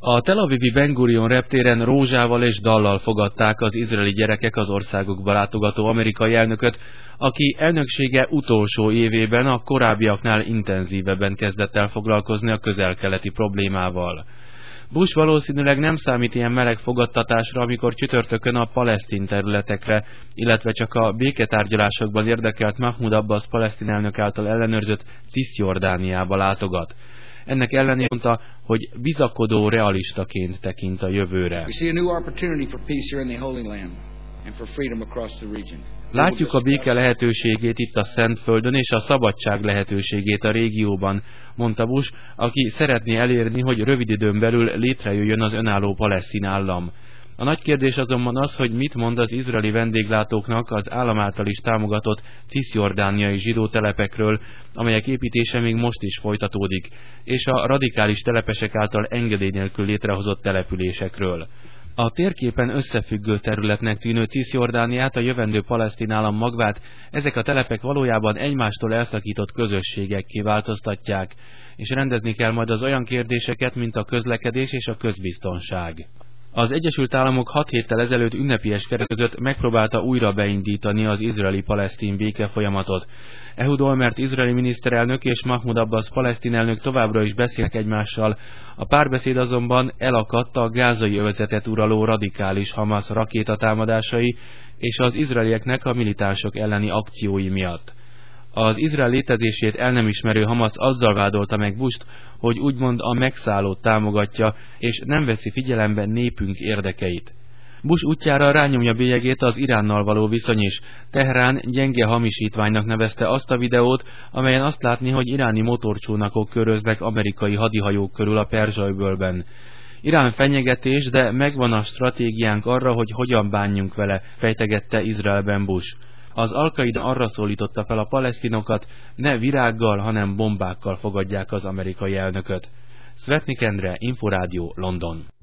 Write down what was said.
A Tel Avivi Ben Gurion reptéren rózsával és dallal fogadták az izraeli gyerekek az országukba látogató amerikai elnököt, aki elnöksége utolsó évében a korábbiaknál intenzívebben kezdett el foglalkozni a közel-keleti problémával. Bush valószínűleg nem számít ilyen meleg fogadtatásra, amikor csütörtökön a palesztin területekre, illetve csak a béketárgyalásokban érdekelt Mahmoud Abbas palesztin elnök által ellenőrzött Ciszjordániába látogat. Ennek ellenére mondta, hogy bizakodó realistaként tekint a jövőre. Látjuk a béke lehetőségét itt a Szentföldön és a szabadság lehetőségét a régióban, mondta Bush, aki szeretné elérni, hogy rövid időn belül létrejöjjön az önálló palesztin állam. A nagy kérdés azonban az, hogy mit mond az izraeli vendéglátóknak az állam által is támogatott ciszjordániai zsidó telepekről, amelyek építése még most is folytatódik, és a radikális telepesek által engedély nélkül létrehozott településekről. A térképen összefüggő területnek tűnő Ciszjordániát, a jövendő palesztin állam magvát ezek a telepek valójában egymástól elszakított közösségekké változtatják, és rendezni kell majd az olyan kérdéseket, mint a közlekedés és a közbiztonság. Az Egyesült Államok 6 héttel ezelőtt ünnepies keretek között megpróbálta újra beindítani az izraeli-palesztin békefolyamatot. Ehud Olmert izraeli miniszterelnök és Mahmoud Abbas palesztin elnök továbbra is beszélnek egymással, a párbeszéd azonban elakadt a gázai övezetet uraló radikális Hamasz rakétatámadásai és az izraelieknek a militánsok elleni akciói miatt. Az Izrael létezését el nem ismerő Hamasz azzal vádolta meg Busht, hogy úgymond a megszállót támogatja, és nem veszi figyelembe népünk érdekeit. Bush útjára rányomja bélyegét az Iránnal való viszony is. Teherán gyenge hamisítványnak nevezte azt a videót, amelyen azt látni, hogy iráni motorcsónakok köröznek amerikai hadihajók körül a Perzsa-öbölben. Irán fenyegetés, de megvan a stratégiánk arra, hogy hogyan bánjunk vele, fejtegette Izraelben Bush. Az Al-Qaida arra szólította fel a palesztinokat, ne virággal, hanem bombákkal fogadják az amerikai elnököt. Szvetnik Endre, Inforádió, London.